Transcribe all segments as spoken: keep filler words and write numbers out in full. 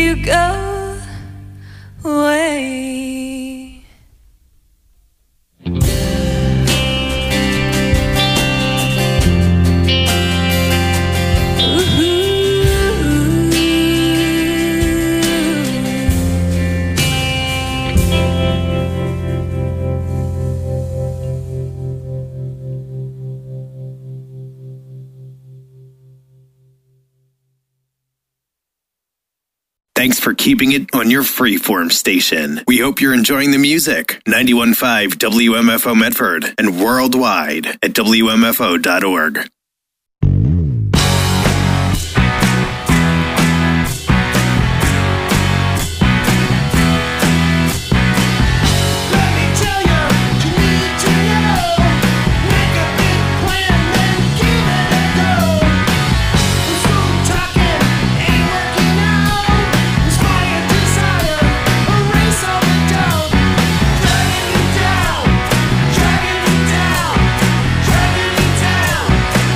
you go away. Thanks for keeping it on your freeform station. We hope you're enjoying the music. ninety-one point five W M F O Medford and worldwide at W M F O dot org. Down,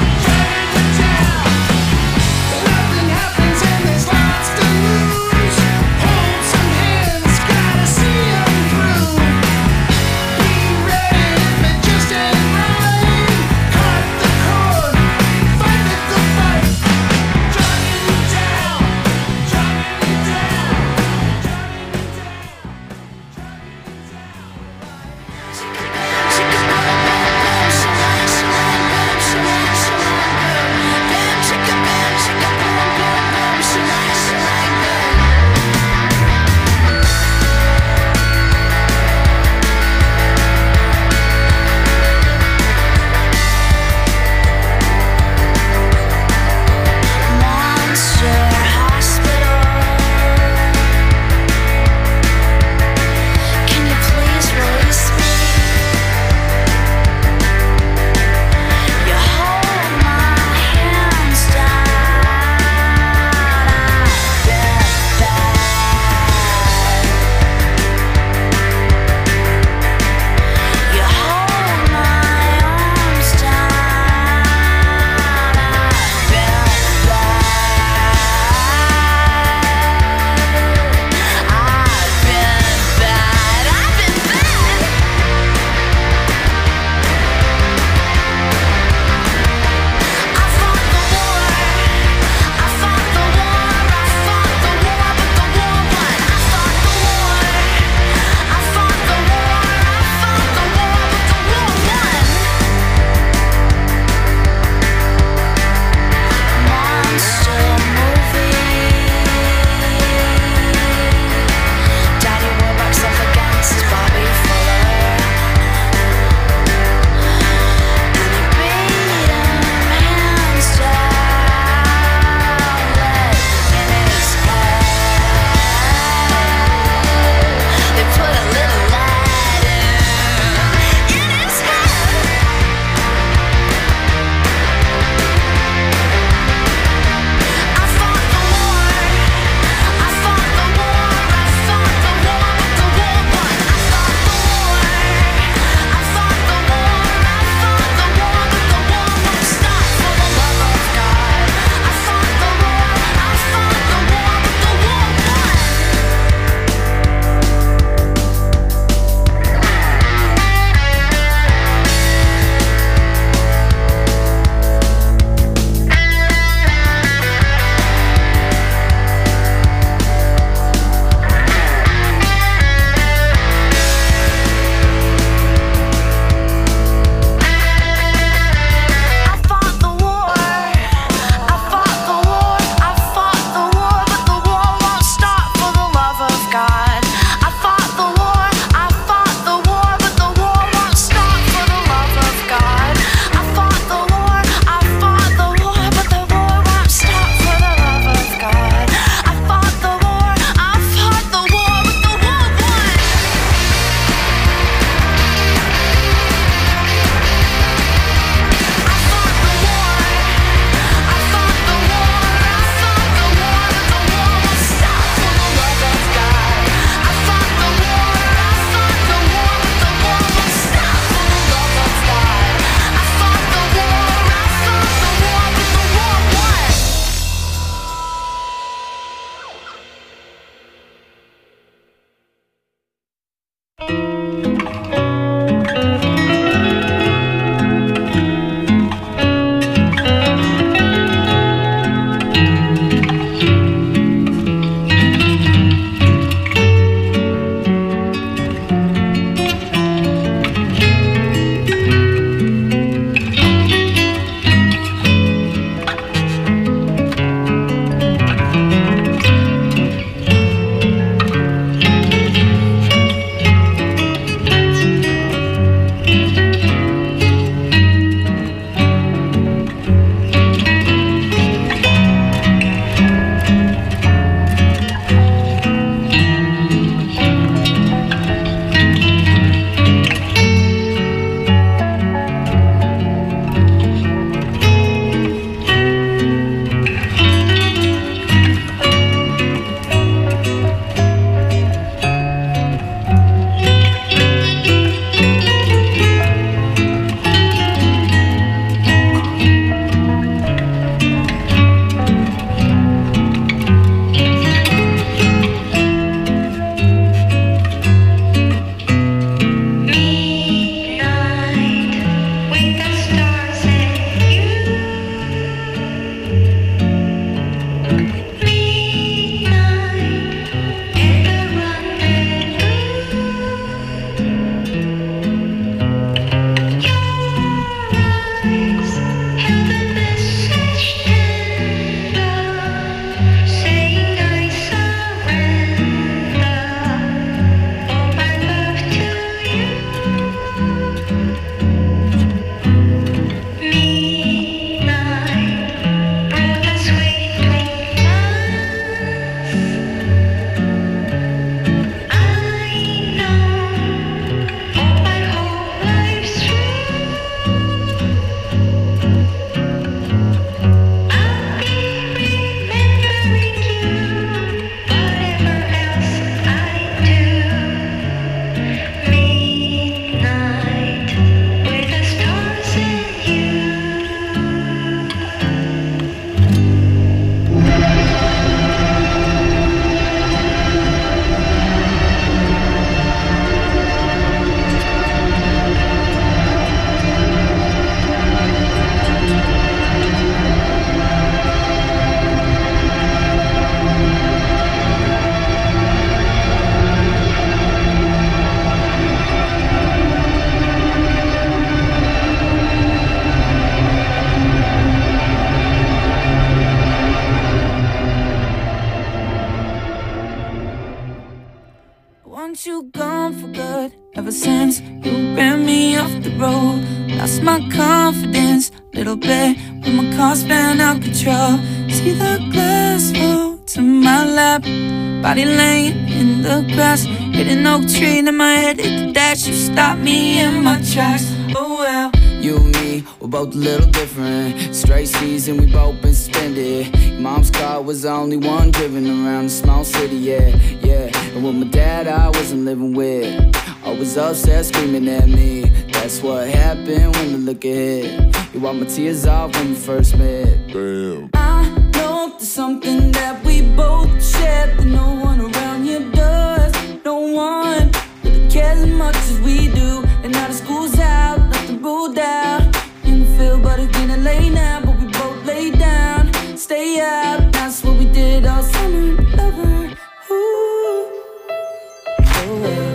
gone for good. Ever since you ran me off the road, lost my confidence little bit when my car spun out control. See the glass fall to my lap, body laying in the grass, hit an oak tree and my head hit the dash. You stopped me in my tracks. Oh well. You and me, we're both a little different. Straight season, we both been suspended. Mom's car was the only one driven around the small city, yeah, yeah. And with my dad, I wasn't living with. Always upset, screaming at me. That's what happened when the liquor hit. You wiped my tears off when we first met. Damn. I know there's something that we both share that no one around here does. No one really cares as much as we do. And now the school's out, nothing ruled out in the field, but it's getting late now. But we both lay down, stay out. That's what we did all summer, lover. Ooh. Oh well.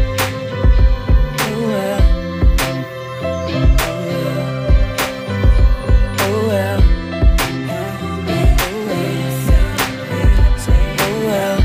Oh well. Oh well. Oh well.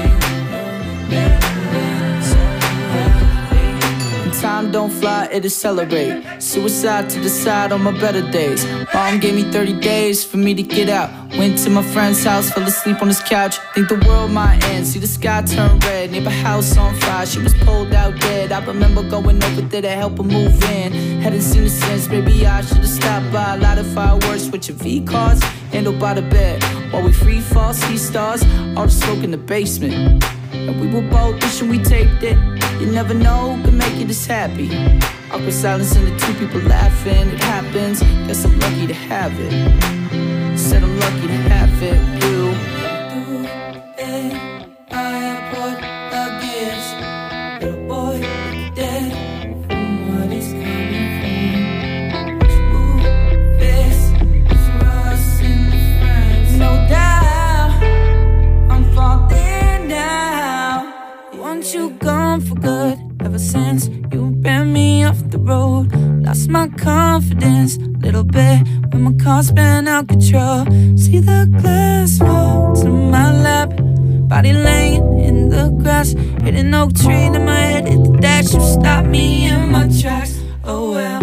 Time don't fly, it'll celebrate. Suicide to decide on my better days. Mom gave me thirty days for me to get out. Went to my friend's house, fell asleep on his couch. Think the world might end, see the sky turn red. Neighbor house on fire, she was pulled out dead. I remember going over there to help her move in. Hadn't seen her since, maybe I should've stopped by. A lot of fireworks, switching V-cars, handled by the bed. While we free fall, see stars, all the smoke in the basement. And we were both wishing we taped it. You never know who can make you this happy. Awkward silence and the two people laughing. It happens, guess I'm lucky to have it. Said I'm lucky to have it. You through it, I bought the gifts. Little boy, dead from what is coming from. Smooth this is us and the friends. No doubt, I'm falling now. Want you gone for good. Ever since you ran me off the road, lost my confidence little bit when my car spun out control. See the glass fall to my lap, body laying in the grass, hit an oak tree and my head hit the dash. You stopped me in my tracks. Oh well.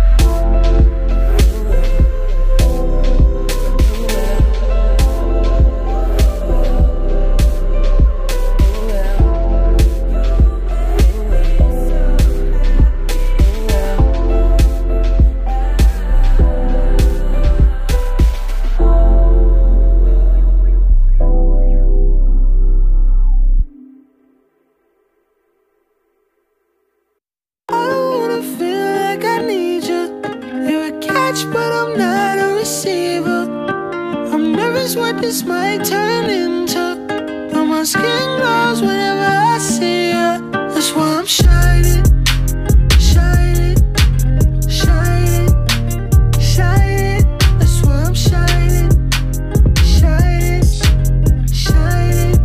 But I'm not a receiver. I'm nervous what this might turn into, but my skin glows whenever I see her. That's why I'm shining, shining, shining, shining. That's why I'm shining, shining, shining,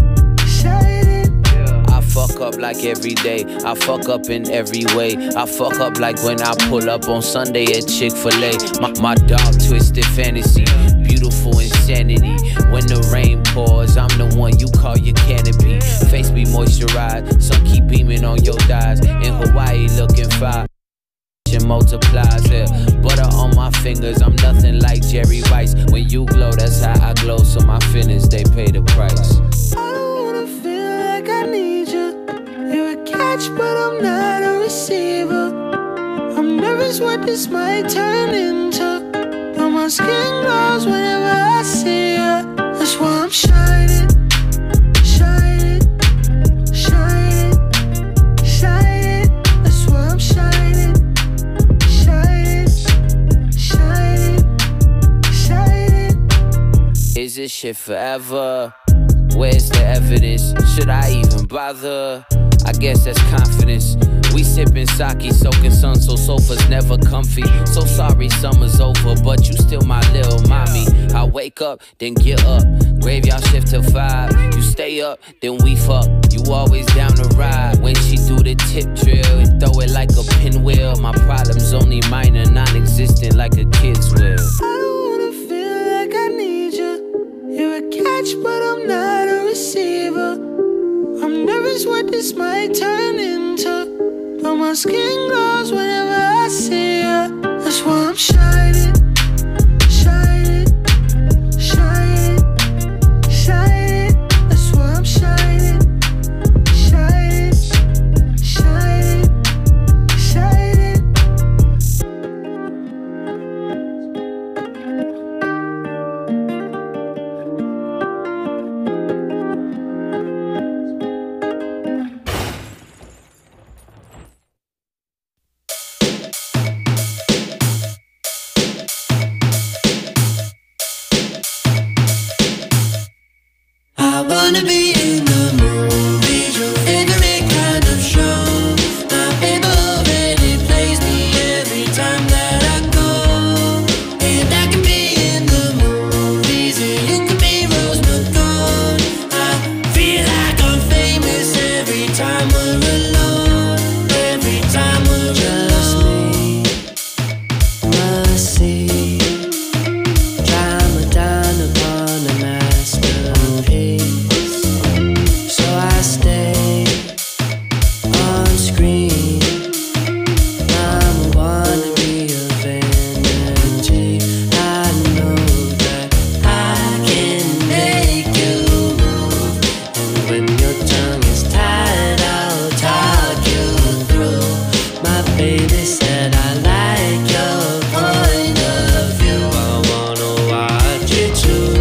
shining. I fuck up like every day. I fuck up in every way. I fuck up like when I pull up on Sunday at Chick-fil-A. My, my dark twisted fantasy, beautiful insanity. When the rain pours, I'm the one you call your canopy. Face be moisturized, sun keep beaming on your thighs. In Hawaii looking fine, multiplies, yeah. Butter on my fingers, I'm nothing like Jerry Rice. When you glow, that's how I glow. So my feelings, they pay the price. I don't wanna feel like I need you. You're a catch, but I'm not a receiver. I'm nervous what this might turn into, but my skin glows whenever I see her. That's why I'm shining, shining, shining, shining. That's why I'm shining, shining, shining, shining. Is this shit forever? Where's the evidence? Should I even bother? I guess that's confidence. We sippin' sake, soaking sun, so sofa's never comfy. So sorry summer's over, but you still my little mommy. I wake up, then get up. Graveyard shift till five. You stay up, then we fuck. You always down to ride. When she do the tip drill and throw it like a pinwheel. My problem's only minor, non-existent like a kid's will. I don't wanna feel like I need you. You're a catch, but I'm not a receiver. I'm nervous what this might turn my skin glows whenever I see her. That's why I'm shining, shining, shining, shining. That's why I'm shining, shining, shining, shining. I wanna be in the movies, your favorite kind of show. My baby already plays me every time that I go. And I can be in the movies, and you can be Rose McGowan. I feel like I'm famous every time we're alone. Every time we're just me, mercy. Drama done upon a masterpiece. So I stay on screen. I'm a wannabe of vanity. I know that I can make you move. And when your tongue is tied, I'll talk you through. My baby said I like your point of view. I wanna watch it too.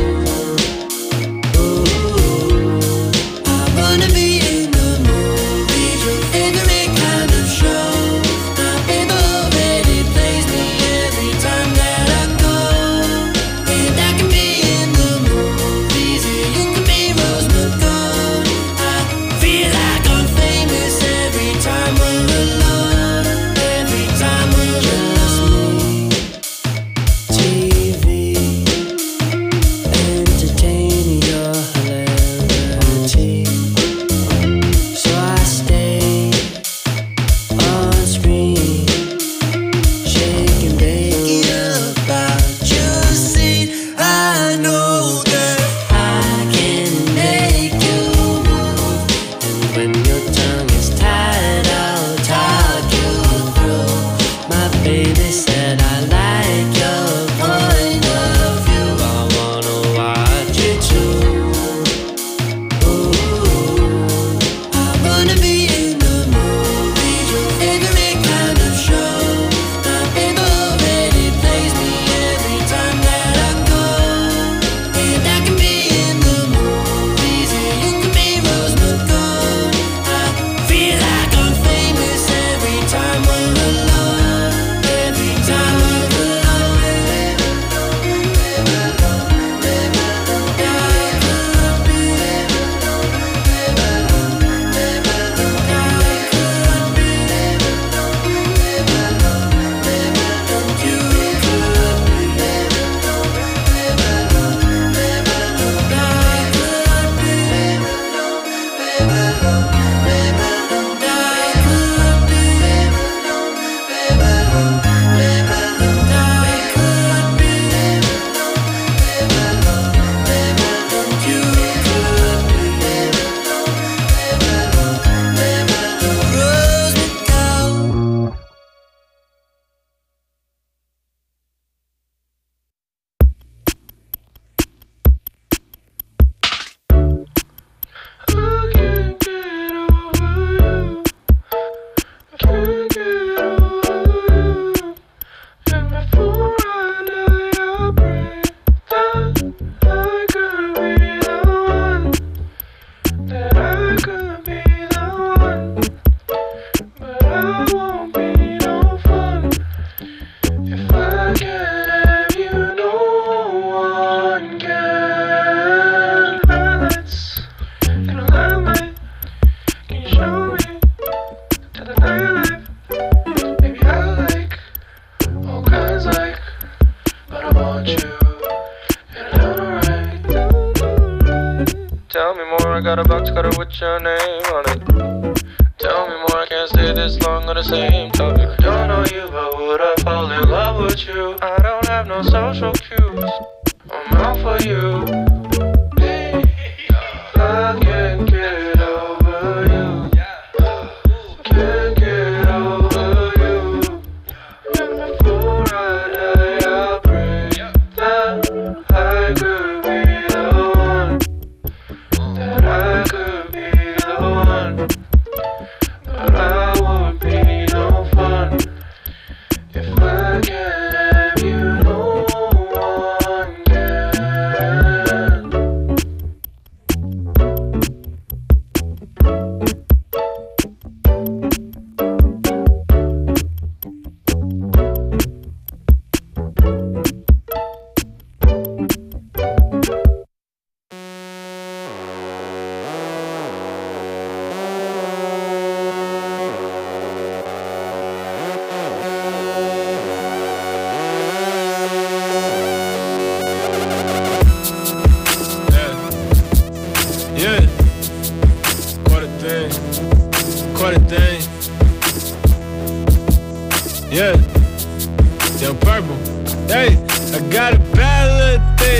I wanna be in the movies, your favorite kind of show. My baby already plays me every time that I go. And I can be in the movies, and you can be Rose McGowan. I feel like I'm famous every time we're alone. Every time we're just me. T V, entertaining your hilarity. So I stay on screen, shaking, baking about your scene. I know that I can make you move. And when your tongue is tied, I'll talk you through. My baby said I like your point of view. I wanna watch it too. I wanna be in the movies, your favorite kind of show. My baby already plays me every time that I go. And I can be in the movies, and you can be Rose McGowan. I feel like I'm famous every time we're alone. Every time we're alone. Tell me more, I got a box cutter with your name on it. Tell me more, I can't stay this long on the same topic. I don't know you, but would I fall in love with you? I don't have no social cues, I'm out for you. I can't get over you. Can't get over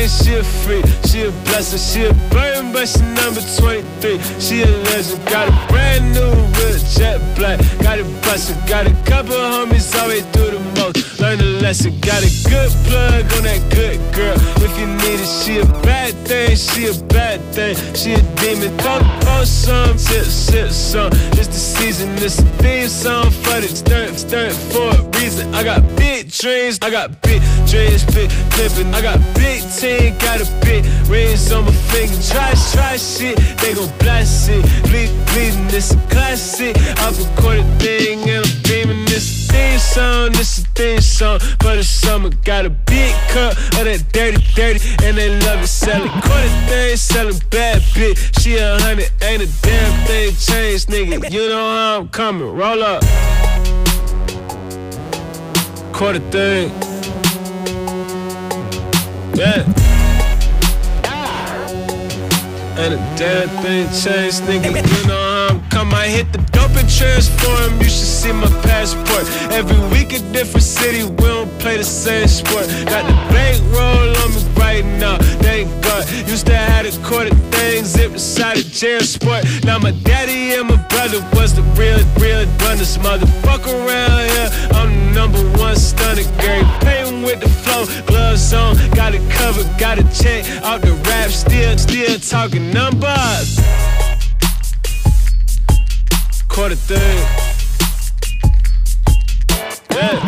thing, she a freak. She a blessing, she a burden, but she number twenty-three. She a legend, got a brand new real jet black. Got it bustin', got a couple homies always do the most. Learn a lesson, got a good plug on that good girl. If you need it, she a bad thing, she a bad thing. She a demon, throw, throw some, sip, sip some. It's the season, it's a theme song for the stern, stern for a reason. I got big dreams, I got big dreams, big flippin'. I got big team, got a big rings on my finger. Try, try shit, they gon' blast it. Bleed, bleeding, it's a classic. I recorded thing and I'm beaming. This a theme song, this a theme song for the summer. Got a big cup of that dirty, dirty, and they love it. Selling quarter thing, selling bad bitch. She a hundred, ain't a damn thing changed, nigga. You know how I'm coming, roll up. Quarter thing. Yeah. And a damn thing changed, nigga. You know how I'm coming. I hit the dope and transform. You should see my passport. Every week a different city. We don't play the same sport. Got the bankroll on me right now. Thank God. Used to have the quarter thing zipped inside a jail sport. Now my daddy and my brother was the real, real runners. Motherfucker around here. I'm the number one stunner. Gary Payton with the flow. Gloves on. Got it covered. Got a check out the rap. Still, still talking numbers. Quarter thing. Yeah.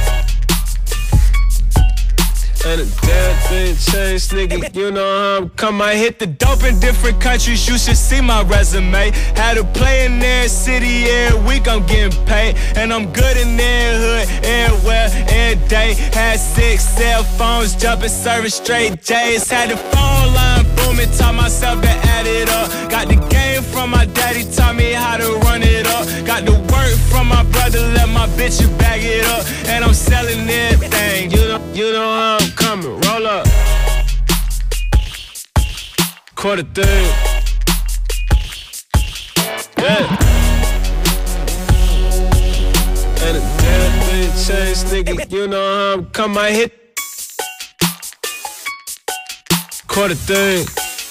And a damn thing changed, nigga. You know how I'm coming. I hit the dope in different countries. You should see my resume. Had to play in their city every week. I'm getting paid, and I'm good in their hood everywhere, every day. Had six cell phones, jumping service straight J's. Had the phone line booming, taught myself to add it up. Got the game from my daddy, taught me how to run it up. Got the work from my brother, let my bitch bag it up. And I'm selling everything. You know, you know how I'm coming, roll up. Quarter thing. Yeah. And a damn thing changed, nigga. You know how I'm coming. I hit quarter thing.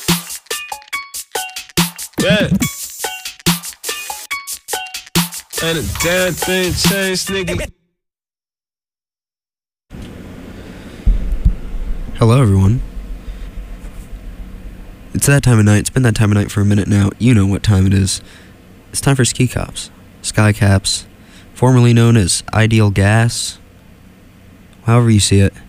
Yeah. And a damn thing changed, nigga. Hello, everyone. It's that time of night. It's been that time of night for a minute now. You know what time it is. It's time for Ski Cops. Sky Caps, formerly known as Ideal Gas. However you see it.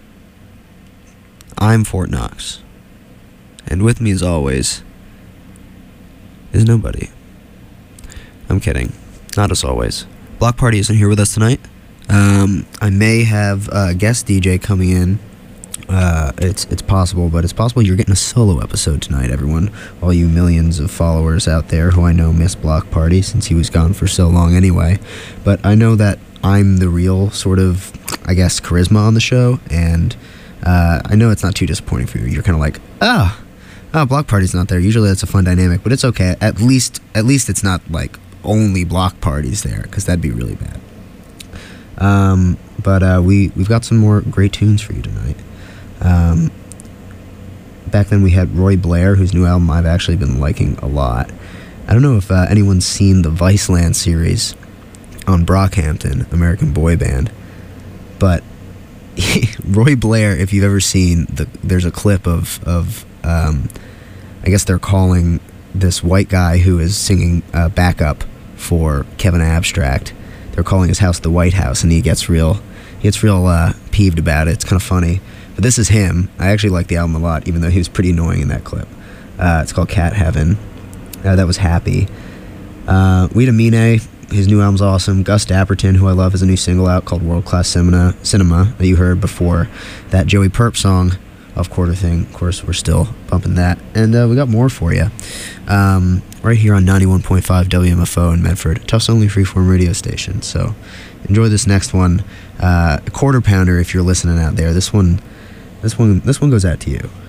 I'm Fort Knox. And with me, as always, is nobody. I'm kidding. Not as always. Block Party isn't here with us tonight. Um, I may have a guest D J coming in. Uh, it's it's possible, but it's possible you're getting a solo episode tonight, everyone. All you millions of followers out there who I know miss Block Party since he was gone for so long anyway. But I know that I'm the real sort of, I guess, charisma on the show, and uh, I know it's not too disappointing for you. You're kind of like, ah, oh, Block Party's not there. Usually that's a fun dynamic, but it's okay. At least, at least it's not like only Block Parties there, because that'd be really bad. Um, but uh, we we've got some more great tunes for you tonight. Um, back then we had Roy Blair, whose new album I've actually been liking a lot. I don't know if uh, anyone's seen the Viceland series on Brockhampton, American boy band, but Roy Blair, if you've ever seen, the, there's a clip of, of um, I guess they're calling this white guy who is singing uh, backup for Kevin Abstract. They're calling his house the White House, and he gets real, he gets real uh, peeved about it. It's kind of funny. But this is him. I actually like the album a lot, even though he was pretty annoying in that clip. Uh, it's called Cat Heaven. Uh, that was Happy. Uh, Weta Mine, his new album's awesome. Gus Dapperton, who I love, has a new single out called World Class Cinema, Cinema that you heard before. That Joey Perp song off Quarter Thing. Of course, we're still bumping that. And uh, we got more for you. Um, right here on ninety-one point five W M F O in Medford. Tufts only freeform radio station. So enjoy this next one. Uh, a quarter pounder if you're listening out there. This one... This one, this one goes out to you.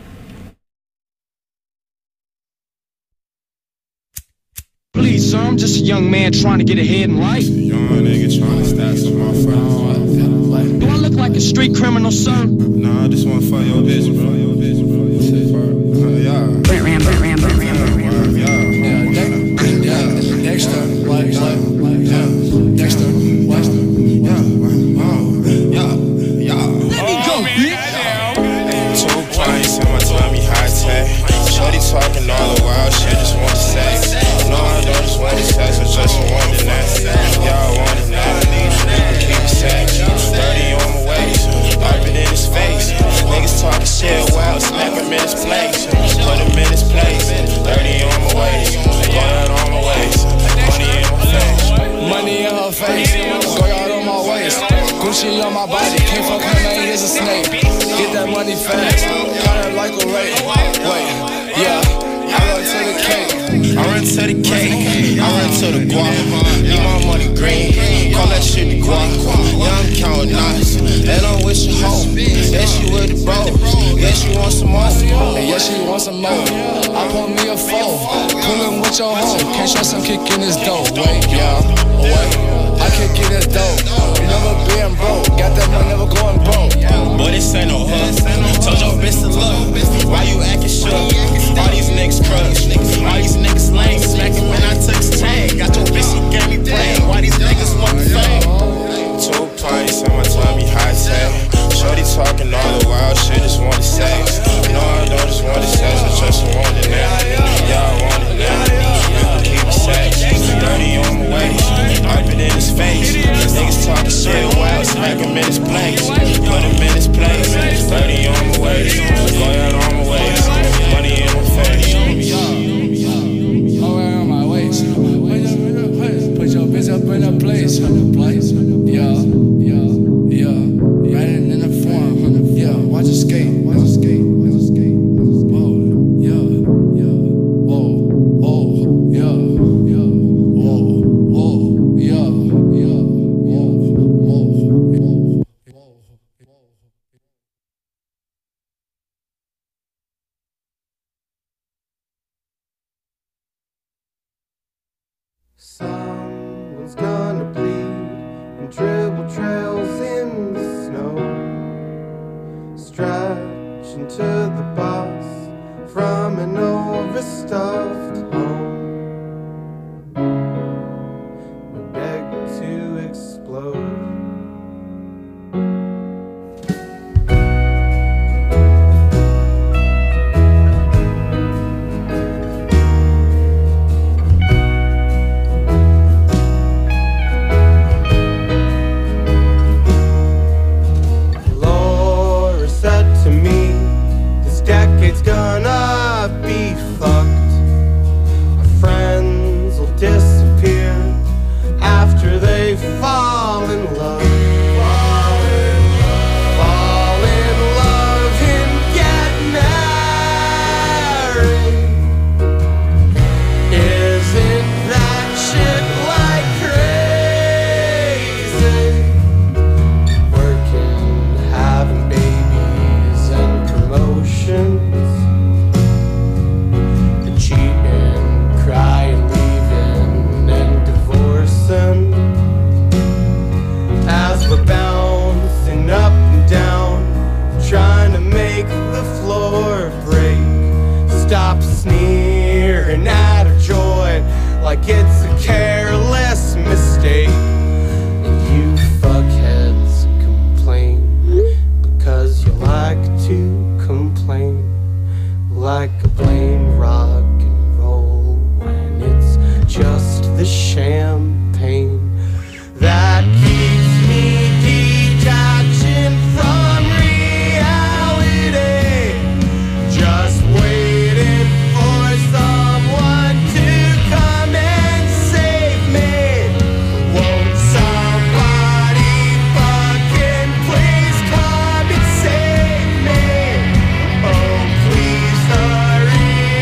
Please, sir, I'm just a young man trying to get ahead in life. Young nigga trying to stack some motherfuckers. Do I look like a street criminal, sir? Nah, I just want to fuck your bitch, bro. talking all the wild shit, just want to say. No, I don't just want to sex, I just want to that. Y'all want it now, need you to keep it sex. thirty on my waist, wipe it in his face. Niggas talking shit, wild, smack him in his place. Put him in his place, thirty on my waist, go out on my waist. Money in my face. Money in her face, go out on my waist. Gucci on my body, can't fuck her man, he's a snake. Get that money fast, cut her like a rake. Wait, yeah, I run to the cake. I run to the cake, I run to the guap. Need my money green, call that shit the guap. Yeah, I'm counting knots, and I'm with your hoe. Yeah, she with the bros, yeah, she want some more. And yeah, she want some more. I pull me a foe, pullin' with your hoe. Can't trust him kicking his dough. Wait, yeah, wait, I kick in his dough. You never being broke, got that money, never going broke. Boy, this ain't no hood. Told your bitch to look, why you acting shook? All these niggas crushed, all these niggas lame. Smacking when I took his chain. Got your bitch, she gave me brain. Why these niggas want the fame? Two pints on my tummy, high tech. Shorty talking all the wild shit, just want to sex. No, I don't just want to sex, I just want it now. Y'all want it now, you can keep it sex. thirty on my waist, wipe it in his face. Niggas talking shit, wild, smack him in his place. Put him in his place, thirty on my waist, go out on my waist. Money in my face. Go out on my waist. Put your bitch up in a place. Yeah, yeah, yeah. Riding in the form. Yeah, watch her skate. Watch her skate. Watch her skate. Whoa, yeah, yeah. Whoa, whoa, yeah, yeah. Whoa, whoa, yeah, yeah. Whoa, whoa, whoa, whoa. Someone's gonna bleed and dribble trails in the snow. Stretch into the bus from an overstuffed home. We beg to explode. Decade's gonna be fucked. Our friends will disappear after they fall in love. Fall in love, fall in love and get married. Isn't that shit like crazy? Working, having babies and promotions. The cheating, crying, leaving, and divorcing. As we're bouncing up and down, trying to make the floor break. Stop sneering at our joy like it's a careless mistake. You fuckheads complain because you like to complain, like a plain rock and roll when it's just the champagne that keeps me detaching from reality, just waiting for someone to come and save me. Won't somebody fucking please come and save me? Oh, please hurry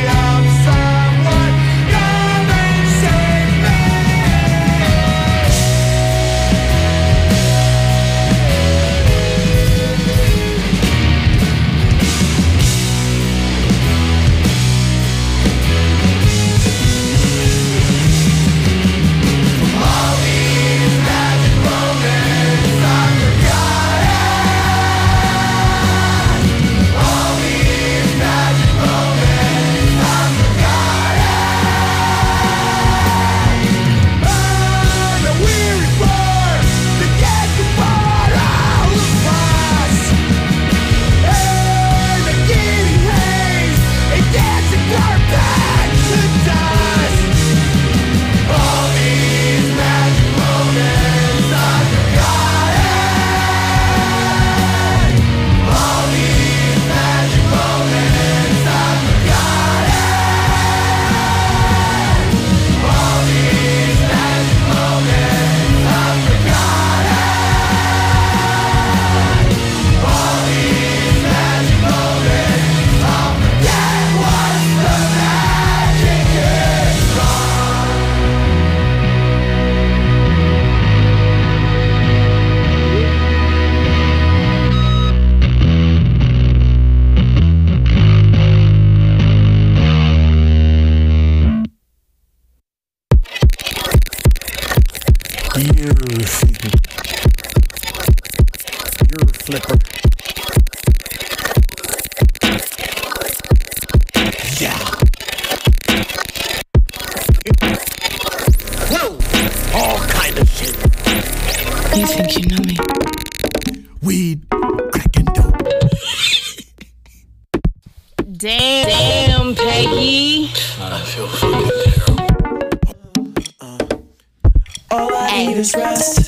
Damn, damn, Peggy. I feel fucking terrible. All I need is rest.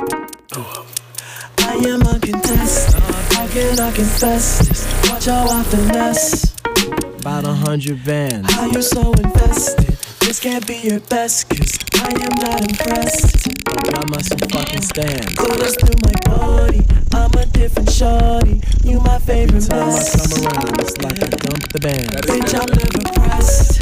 I am uncontested. How can I confess this? Watch how I finesse. About a hundred bands. How you so invested? This can't be your best, cause I am not impressed. I must fucking stand. Colors through my body, I'm a different shorty. You my favorite Time mess. I come around, it's like I dump the band. Bitch, I'm never pressed.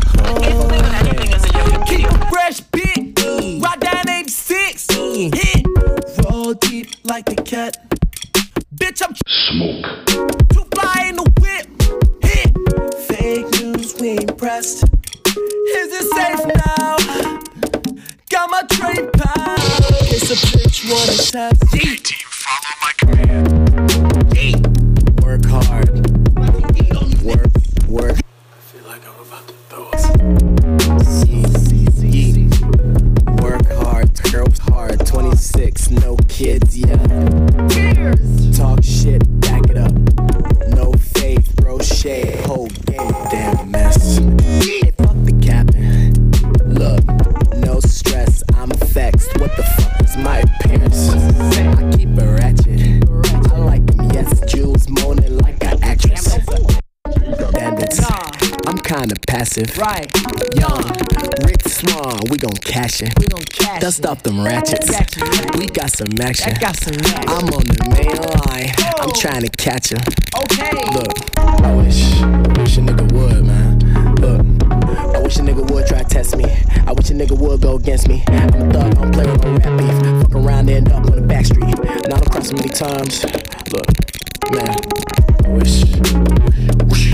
Keep fresh, bitch. Rock down eighty-six. Hit. Roll deep like the cat. Bitch, I'm smoke. Too fly in the whip. Hit. Fake news, we ain't pressed. Is it safe now? Got my trade pound. It's a bitch, wanna test. Team, follow my command. Hey. Work hard. Work, work. I feel like I'm about to throw up. See, see, see. Work hard, girls hard. twenty-six, no kids yet. Talk shit, back it up. No faith, throw shade. Whole game, damn mess. Hey, fuck the capping. Look, no stress, I'm vexed. What the fuck is my appearance? I keep it ratchet. I like them, yes, Jules moaning like an actress. Bandits, I'm kinda passive. Right. Young, Rick Swan, we gon' cash it. We gon' cash Dust it. off them ratchets. We got some action. That got some action. I'm on the main line. I'm trying to catch him. Okay. Look, I wish, I wish a nigga would, man. Look, I wish a nigga would try to test me. I wish a nigga would go against me. I'm a thug, I'm playing with no rap beef. Fuck around, end up on the back street. Now I'm crossing many times. Look, man, I wish, wish,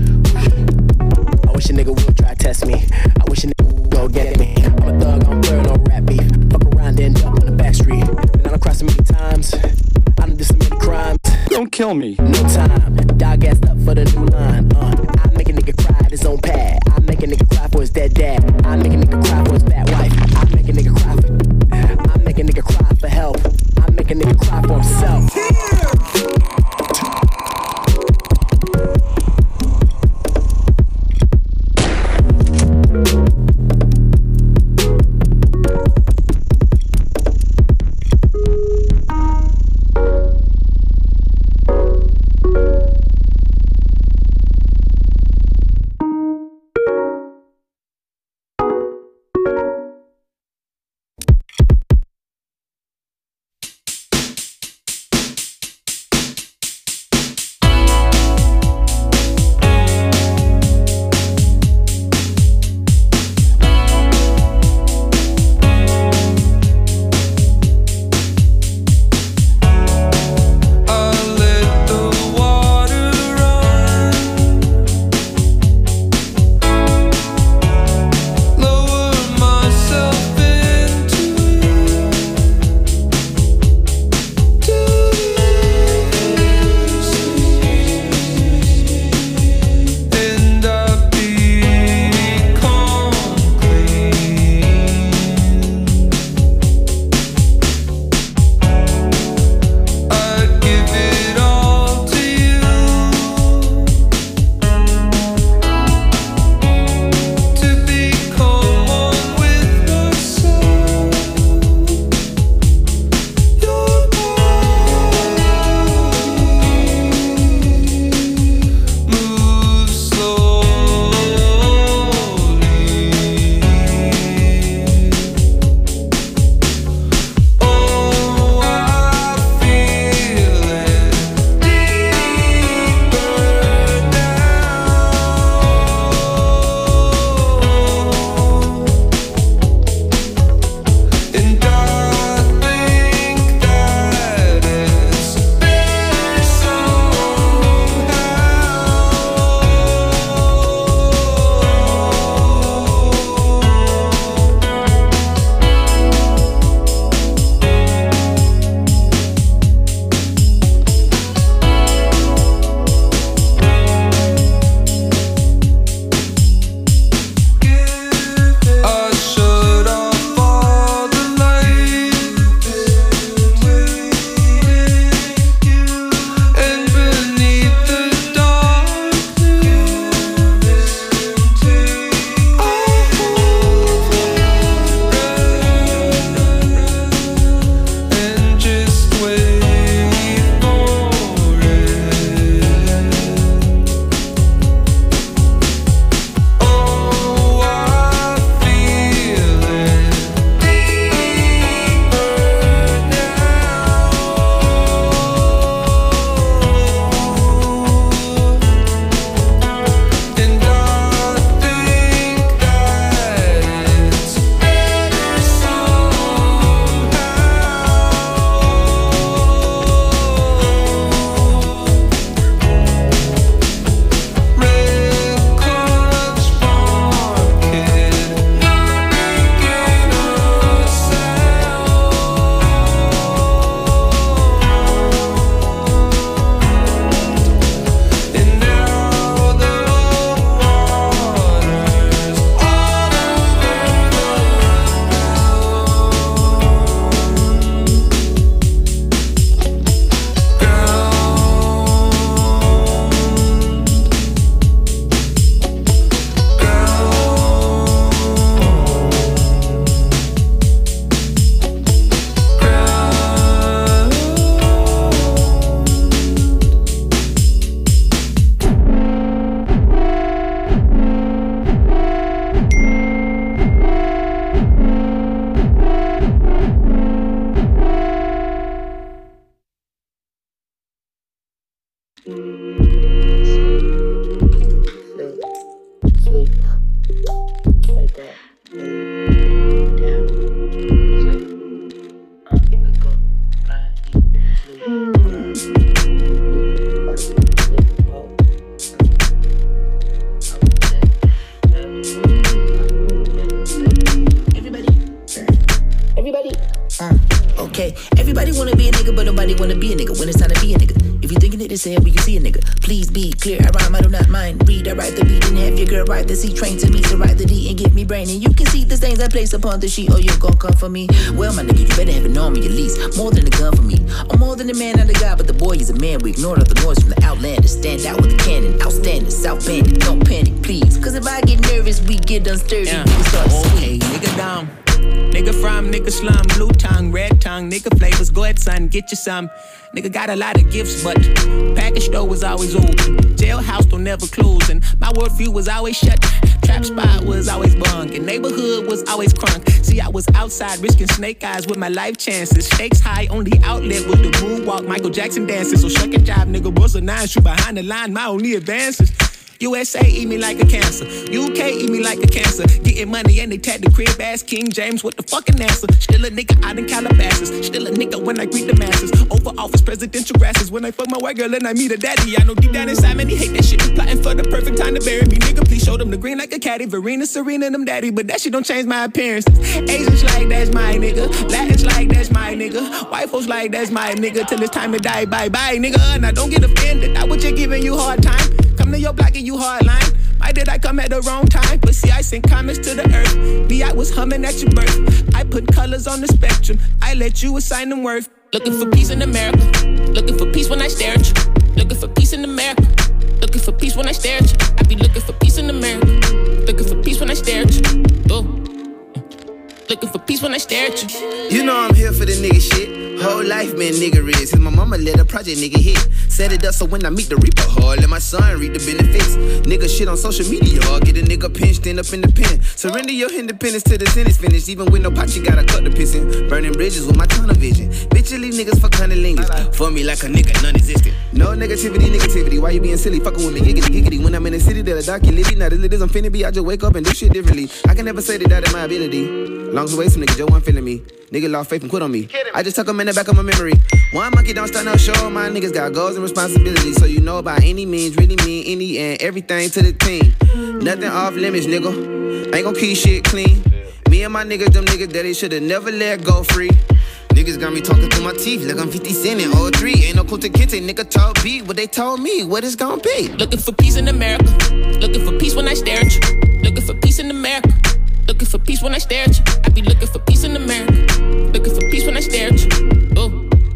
I wish a nigga would try to test me. I wish a nigga would go get me. I'm a thug, I'm playing no rap beef. Fuck around, end up on the back street. Now I'm crossing many times. I done did so many crimes. Don't kill me. No time, dog assed up for the new line. Uh, I make a nigga cry at his own pad. I make a nigga cry for his dead dad. I make a nigga cry for his bad wife. I make a nigga cry for. I make a nigga cry for help. I make a nigga cry for himself. this ahead when you see a nigga. Please be clear, I rhyme, I do not mind. Read, I write the beat and have your girl write the C. Train to me to write the D and give me brain. And you can see the stains I place upon the sheet. Oh, you're gon' come for me. Well, my nigga, you better have an army at least. More than a gun for me. Or more than a man and a guy, but the boy is a man. We ignore all the noise from the outlander. Stand out with the cannon. Outstanding, South Bandit. Don't panic, please. Cause if I get nervous, we get unsturdy. Yeah. Nigga start to okay, nigga down. Nigga from, nigga slum, blue tongue, red tongue, nigga flavors, go ahead son, get you some. Nigga got a lot of gifts, but package store was always open. Jailhouse don't never close, and my worldview was always shut. Trap spot was always bunk, and neighborhood was always crunk. See, I was outside risking snake eyes with my life chances. Stakes high, only outlet was the moonwalk, Michael Jackson dances. So shuck a job, nigga, bust a nine, shoot behind the line, my only advances. U S A eat me like a cancer. U K eat me like a cancer. Getting money and they tag the crib ass King James with the fucking answer. Still a nigga out in Calabasas. Still a nigga when I greet the masses. Over office presidential grasses. When I fuck my white girl and I meet her daddy. I know deep down inside man he hate that shit. Plotting for the perfect time to bury me. Nigga please show them the green like a caddy. Verena, Serena, them daddy. But that shit don't change my appearance. Asians like that's my nigga. Latins like that's my nigga. White folks like that's my nigga. Till it's time to die, bye bye nigga. Now don't get offended. I was just giving you hard time. Come to your block and you hardline. Why did I come at the wrong time? But see, I sent comments to the earth. Me, I was humming at your birth. I put colors on the spectrum. I let you assign them worth. Looking for peace in America. Looking for peace when I stare at you. Looking for peace in America. Looking for peace when I stare at you. I be looking for peace in America. Looking for peace when I stare at you. Oh. Looking for peace when I stare at you. You know I'm here for the nigga shit. Whole life, man, nigga is. Since my mama let a project nigga hit. Set it up so when I meet the reaper hard, let my son read the benefits. Nigga shit on social media, or get a nigga pinched in up in the pen. Surrender your independence till the sentence finished. Even with no pot, you gotta cut the pissin'. Burning bridges with my tunnel vision. Bitchly niggas fuck cunnilingus. For me like a nigga non-existent. No negativity, negativity. Why you being silly? Fucking with me, giggity, giggity. When I'm in the city, they'll dock you, Libby. Now this lit is I'm finna be. I just wake up and do shit differently. I can never say that that is my ability. Long away some niggas, Joe one feeling me. Nigga lost faith and quit on me. I just tuck them in the back of my memory. One monkey don't start no show. My niggas got goals and responsibilities. So you know by any means, really mean any and everything to the team. Nothing off limits, nigga. Ain't gon' keep shit clean. Me and my niggas, them niggas that they should've never let go free. Niggas got me talking through my teeth like I'm fifty cent and oh three. Ain't no Kunta Kinte, nigga told me what they told me, what it's gon' be. Looking for peace in America. Looking for peace when I stare at you. Looking for peace in America. Looking for peace when I stare at you. I be looking for peace in America. Looking for peace when I stare at you. Oh.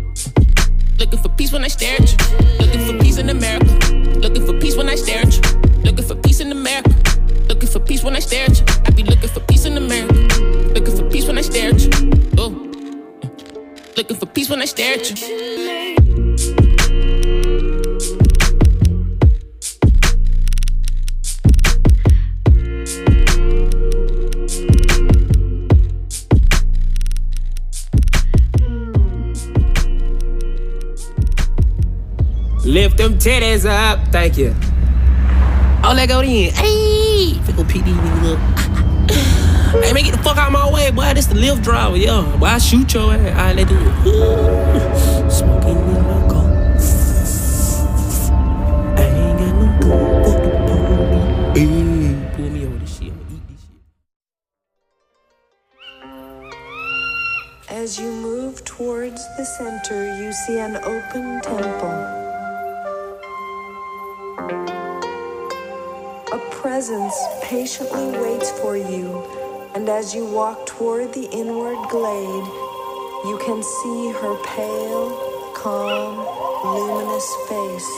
Looking for peace when I stare at you. Looking for peace in America. Looking for peace when I stare at you. Looking for peace in America. Looking for peace when I stare at you. I be looking for peace in America. Looking for peace when I stare at you. Oh. Looking for peace when I stare at you. Lift them titties up, thank you. Oh, let go then. Hey, Fickle P D, nigga. Hey, man, get the fuck out of my way, boy. This the lift driver, yo. Boy, I shoot your ass. All right, let's do it. Ooh. Smoking in my car. I ain't got no gun for the police. Hey, pull me over this shit. I'm gonna eat this shit. As you move towards the center, you see an open temple. A presence patiently waits for you, and as you walk toward the inward glade, you can see her pale, calm, luminous face.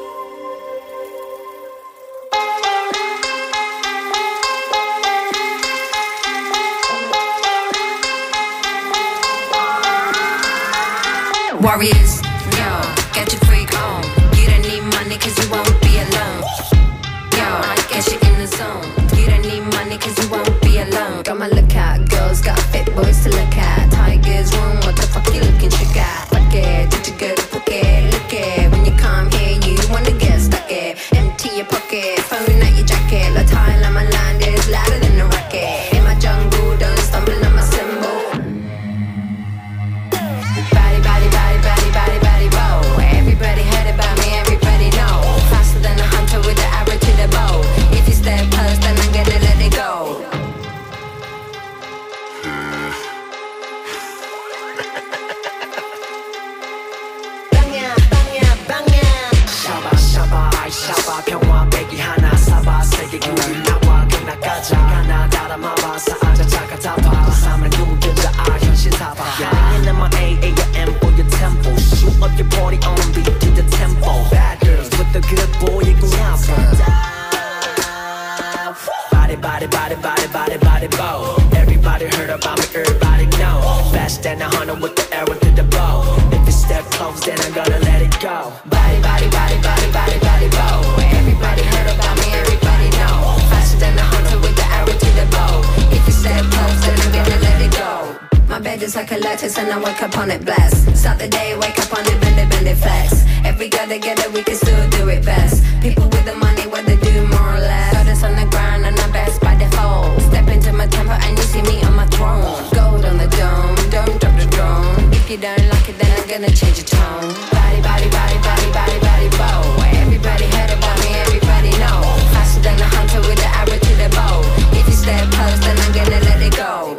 Warriors, yo, get your freak on. You don't need money cause you won't be alone. Yo, get you in the zone. You don't need money cause you won't be alone. Got my lookout, girls got fit boys to look at. Tigers room, what the fuck you looking to got? Fuck it, did you go to book it? Look it, when you come here you wanna get stuck it. Empty your pocket, phone out your jacket. La tile on my land is louder than a rocket. In my jungle, don't stumble on my symbol. Body, body, body, body, body, body, bow. Everybody heard about me, everybody know. Faster than a hunter with the arrow to the bow. If you step close, then I'm gonna let it go. body, body, body, body, bow. Everybody heard about me, everybody know. Faster than a hundred with the arrow to the bow. If you step close, then I'm gonna let it go. Body, body, body, body, body, body, bow. Everybody heard about me, everybody know. Faster than a hundred with the arrow to the bow. If you step close, then I'm gonna let it go. My bed is like a lattice and I wake up on it blast. Start the day, wake up on it, bend it, bend it flex. Every girl together, we can still do it best. People with the money, what they do more or less. Got us on the ground and I'm best by default. Step into my temple and you see me on my throne. Gold on the dome, don't drop the drone. If you don't like it, then I'm gonna change your tone. Body, body, body, body, body, body, bow. Everybody heard about me, everybody know. Faster than a hunter with the arrow to the bow. If you step close, then I'm gonna let it go.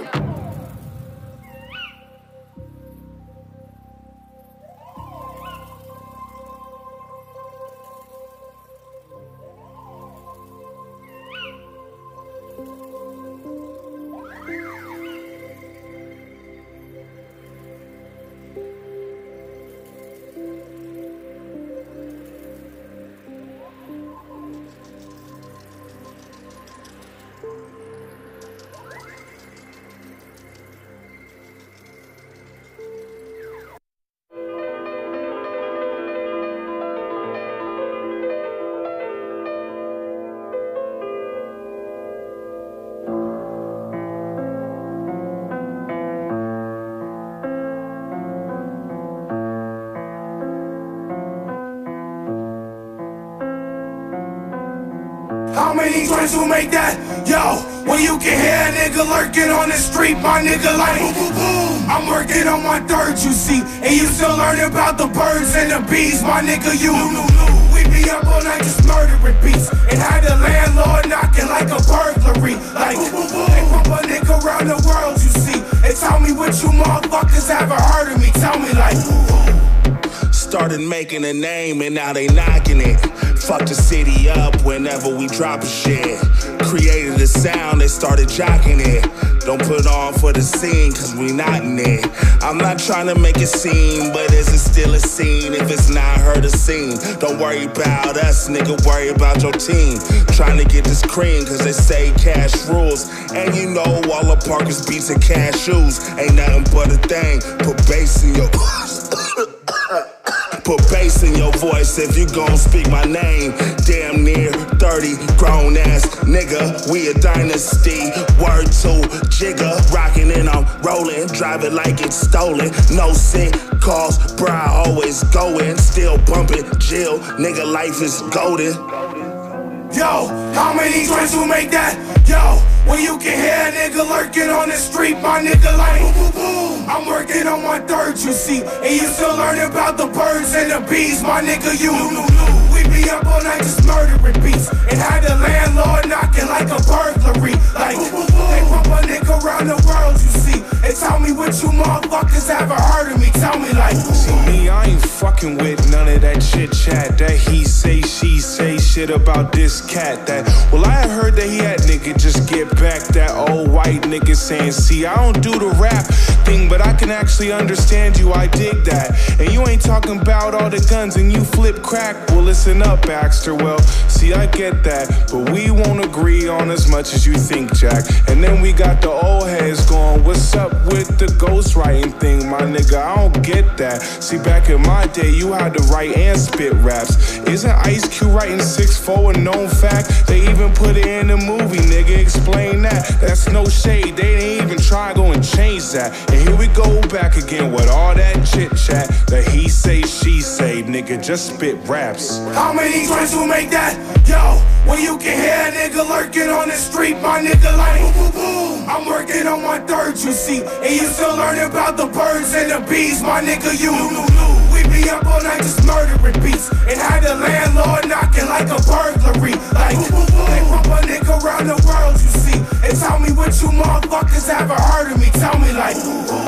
How many joints will make that? Yo, when you can hear a nigga lurking on the street, my nigga like boom, boom, boom. I'm working on my third, you see, and you still learning about the birds and the bees, my nigga, you. We be up all night just murdering beats, and had the landlord knocking like a burglary. Like, boom, boom, boom. They pump a nigga around the world, you see, and tell me what you motherfuckers haven't heard of me. Tell me like, started making a name and now they knocking it. Fuck the city up whenever we drop a shit. Created a sound, they started jocking it. Don't put on for the scene, cause we not in it. I'm not trying to make it seem, but is it still a scene if it's not heard a scene? Don't worry about us, nigga, worry about your team. Trying to get this cream, cause they say cash rules. And you know all the Parkers beats and cashews ain't nothing but a thing. Put bass in your Put bass in your voice if you gon' speak my name. Damn near thirty, grown ass nigga, we a dynasty. Word to Jigga, rockin' and I'm rollin', drive it like it's stolen. No sick calls, bra always going, still bumpin', Jill, nigga life is golden. Yo, how many joints will make that? Yo, when you can hear a nigga lurking on the street, my nigga like boom, boom, boom. I'm working on my third, you see, and you still learning about the birds and the bees, my nigga, you. We be up all night just murdering beats, and had the landlord knocking like a burglary. Like, boom, boom, boom. They pump a nigga around the world, you see, and tell me what you motherfuckers haven't heard of me. Tell me like, see me, I ain't fucking with none of that chit chat. That he say, she say shit about this cat. That, well, I heard that he had nigga just get back. That old white nigga saying, see, I don't do the rap thing, but I can actually understand you, I dig that. And you ain't talking about all the guns and you flip crack. Well, listen up, Baxter, well, see, I get that, but we won't agree on as much as you think, Jack. And then we got the old heads going, what's up with the ghostwriting thing, my nigga? I don't get that. See, back in my day, you had to write and spit raps. Isn't Ice Cube writing six four a known fact? They even put it in the movie, nigga, explain that. That's no shade, they didn't even try to go and change that. And here we go back again with all that chit chat. That he say, she say, nigga, just spit raps. How many joints will make that? Yo, when you can hear a nigga lurking on the street, my nigga like boom, boom, boom. I'm working on my third, you see, and you still learning about the birds and the bees, my nigga, you. We be up all night just murdering beats, and had the landlord knocking like a burglary. Like, boom, boom, boom. They pump a nigga around the world, you see, and tell me what you motherfuckers haven't heard of me. Tell me like, boom, boom.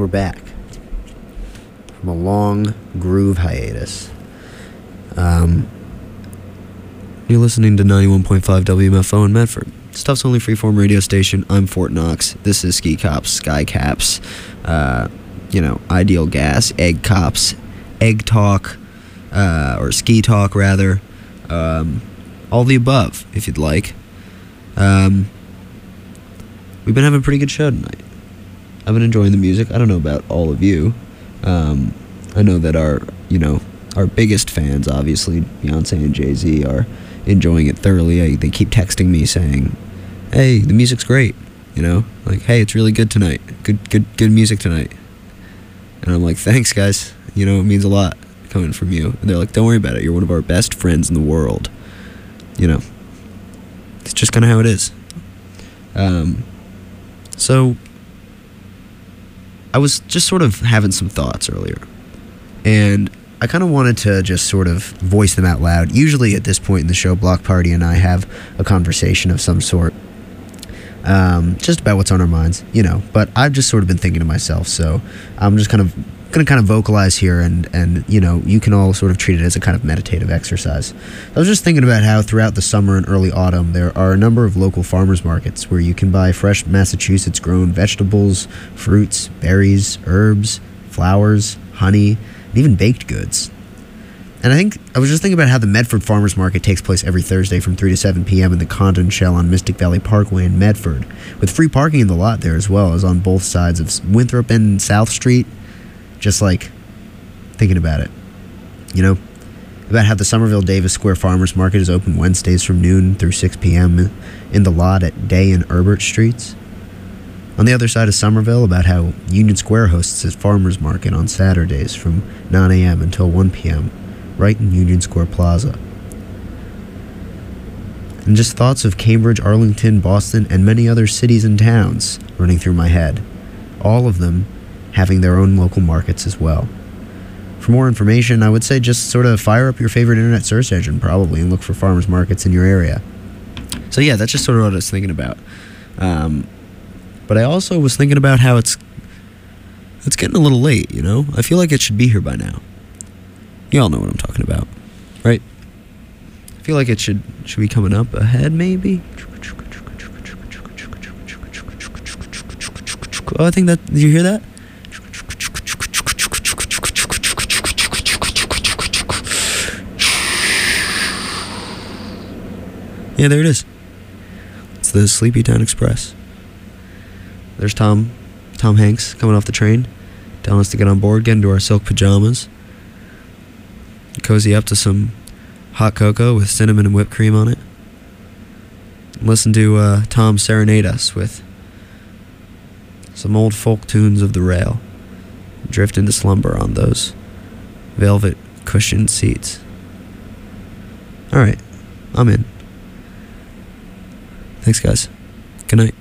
we're back from a long groove hiatus. Um, you're listening to ninety-one point five W M F O in Medford. Stuff's only freeform radio station. I'm Fort Knox. This is Ski Cops, Sky Caps, uh, you know, Ideal Gas, Egg Cops, Egg Talk, uh, or Ski Talk rather. Um, all the above, if you'd like. Um, we've been having a pretty good show tonight. I've been enjoying the music. I don't know about all of you. Um, I know that our, you know, our biggest fans, obviously, Beyonce and Jay-Z, are enjoying it thoroughly. I, they keep texting me saying, hey, the music's great, you know? Like, hey, it's really good tonight. Good, good, good music tonight. And I'm like, thanks, guys. You know, it means a lot coming from you. And they're like, don't worry about it. You're one of our best friends in the world. You know, it's just kind of how it is. Um, so... I was just sort of having some thoughts earlier, and I kind of wanted to just sort of voice them out loud. Usually at this point in the show, Block Party and I have a conversation of some sort, um, just about what's on our minds, you know, but I've just sort of been thinking to myself, so I'm just kind of going to kind of vocalize here, and, and, you know, you can all sort of treat it as a kind of meditative exercise. I was just thinking about how throughout the summer and early autumn, there are a number of local farmers markets where you can buy fresh Massachusetts-grown vegetables, fruits, berries, herbs, flowers, honey, and even baked goods. And I think, I was just thinking about how the Medford Farmers Market takes place every Thursday from three to seven p.m. in the Condon Shell on Mystic Valley Parkway in Medford, with free parking in the lot there as well as on both sides of Winthrop and South Street. Just like thinking about it, you know, about how the Somerville Davis Square Farmers Market is open Wednesdays from noon through six p.m. in the lot at Day and Herbert Streets. On the other side of Somerville, about how Union Square hosts its farmers market on Saturdays from nine a.m. until one p.m. right in Union Square Plaza. And just thoughts of Cambridge, Arlington, Boston, and many other cities and towns running through my head. All of them having their own local markets as well. For more information, I would say just sort of fire up your favorite internet search engine probably and look for farmers markets in your area. So yeah, that's just sort of what I was thinking about. Um, but I also was thinking about how it's it's getting a little late, you know? I feel like it should be here by now. You all know what I'm talking about, right? I feel like it should should be coming up ahead, maybe? Oh, I think that... Did you hear that? Yeah, there it is. It's the Sleepy Town Express. There's Tom, Tom Hanks coming off the train, telling us to get on board, get into our silk pajamas, cozy up to some hot cocoa with cinnamon and whipped cream on it. And listen to uh, Tom serenade us with some old folk tunes of the rail. Drift into slumber on those velvet cushioned seats. Alright, I'm in. Thanks, guys. Good night.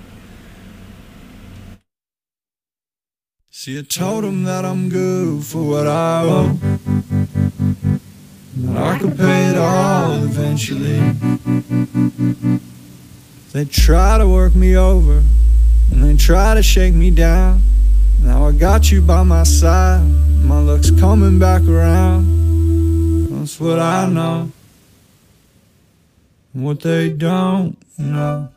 See, I told them that I'm good for what I owe, and I could pay it all eventually. They try to work me over, and they try to shake me down. Now I got you by my side, my luck's coming back around. That's what I know, what they don't know.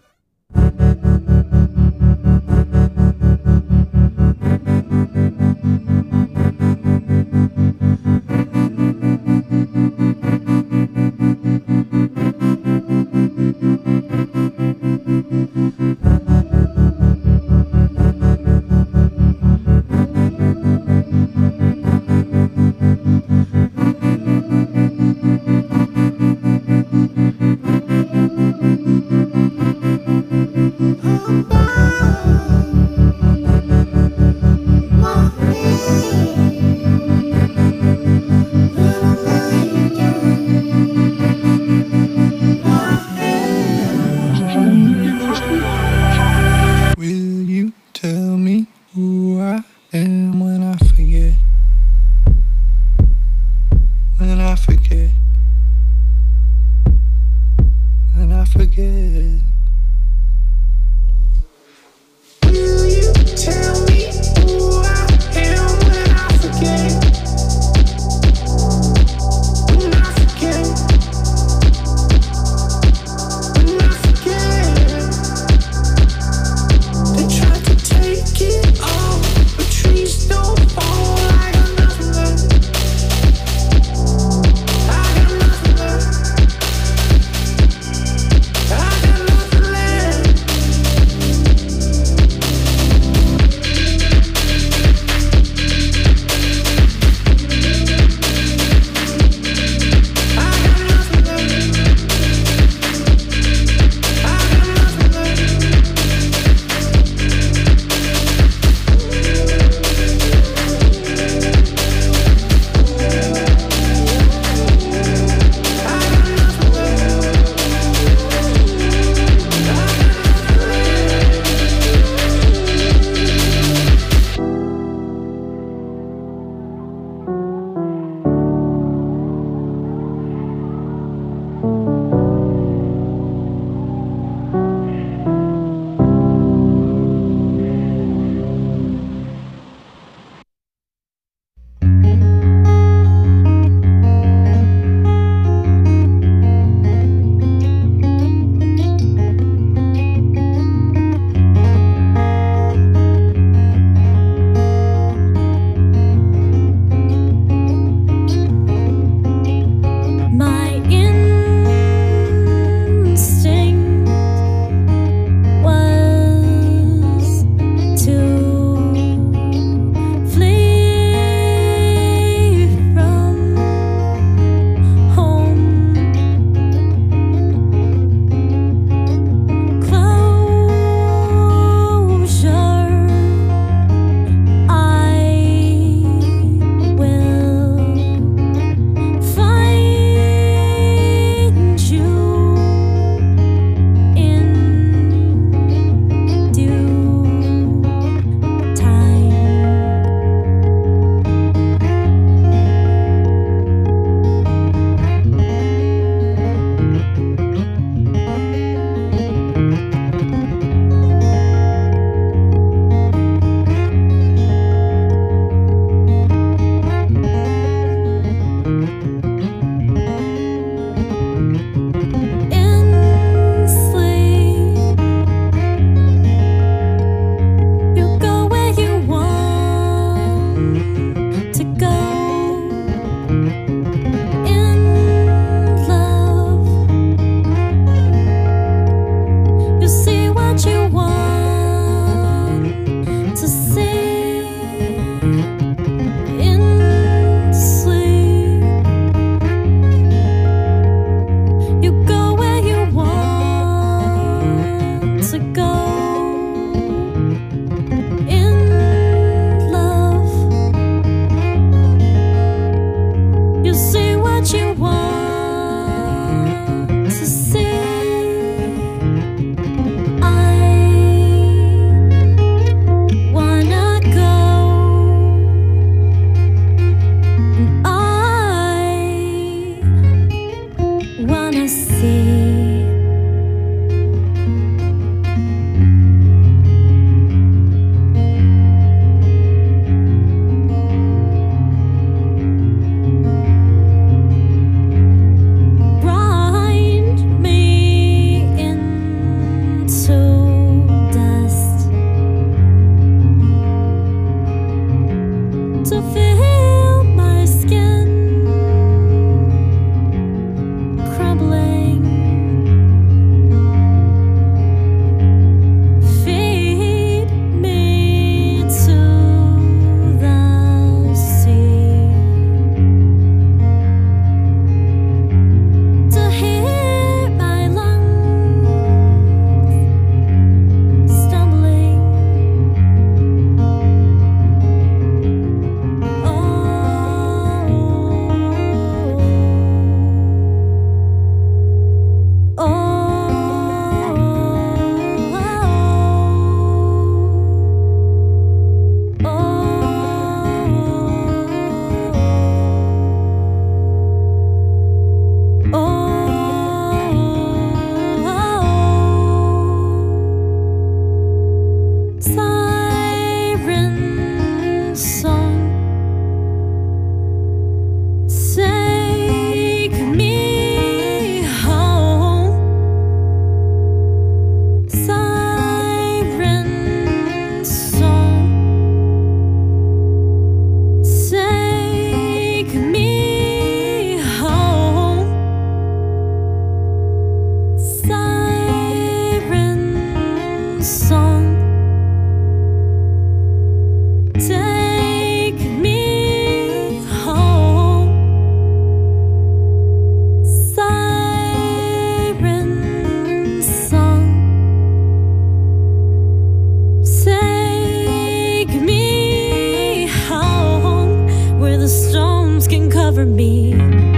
over me.